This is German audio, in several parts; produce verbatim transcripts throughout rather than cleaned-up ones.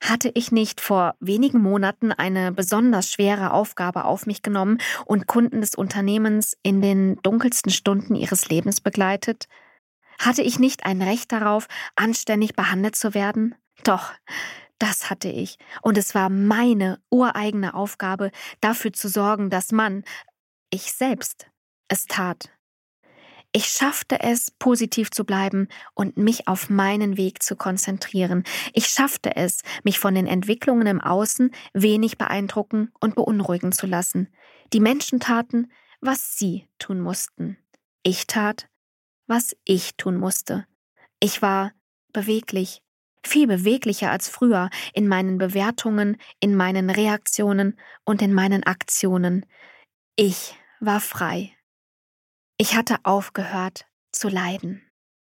Hatte ich nicht vor wenigen Monaten eine besonders schwere Aufgabe auf mich genommen und Kunden des Unternehmens in den dunkelsten Stunden ihres Lebens begleitet? Hatte ich nicht ein Recht darauf, anständig behandelt zu werden? Doch, das hatte ich. Und es war meine ureigene Aufgabe, dafür zu sorgen, dass man, ich selbst, es tat. Ich schaffte es, positiv zu bleiben und mich auf meinen Weg zu konzentrieren. Ich schaffte es, mich von den Entwicklungen im Außen wenig beeindrucken und beunruhigen zu lassen. Die Menschen taten, was sie tun mussten. Ich tat, was ich tun musste. Ich war beweglich, viel beweglicher als früher in meinen Bewertungen, in meinen Reaktionen und in meinen Aktionen. Ich war frei. Ich hatte aufgehört zu leiden.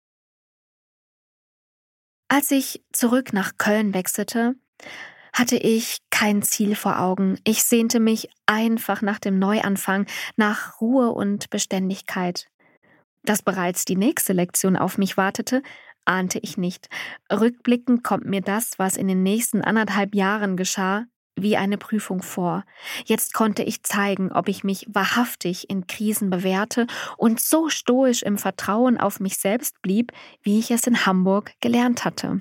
Als ich zurück nach Köln wechselte, hatte ich kein Ziel vor Augen. Ich sehnte mich einfach nach dem Neuanfang, nach Ruhe und Beständigkeit. Dass bereits die nächste Lektion auf mich wartete, ahnte ich nicht. Rückblickend kommt mir das, was in den nächsten anderthalb Jahren geschah, wie eine Prüfung vor. Jetzt konnte ich zeigen, ob ich mich wahrhaftig in Krisen bewährte und so stoisch im Vertrauen auf mich selbst blieb, wie ich es in Hamburg gelernt hatte.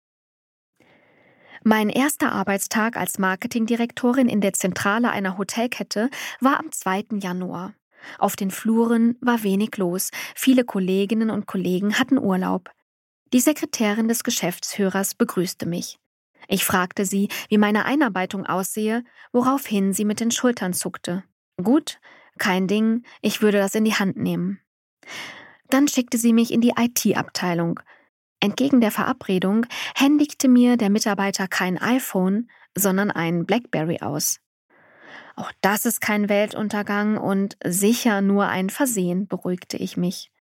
Mein erster Arbeitstag als Marketingdirektorin in der Zentrale einer Hotelkette war am zweiten Januar. Auf den Fluren war wenig los. Viele Kolleginnen und Kollegen hatten Urlaub. Die Sekretärin des Geschäftsführers begrüßte mich. Ich fragte sie, wie meine Einarbeitung aussehe, woraufhin sie mit den Schultern zuckte. Gut, kein Ding, ich würde das in die Hand nehmen. Dann schickte sie mich in die I T-Abteilung. Entgegen der Verabredung händigte mir der Mitarbeiter kein iPhone, sondern ein BlackBerry aus. Auch das ist kein Weltuntergang und sicher nur ein Versehen, beruhigte ich mich.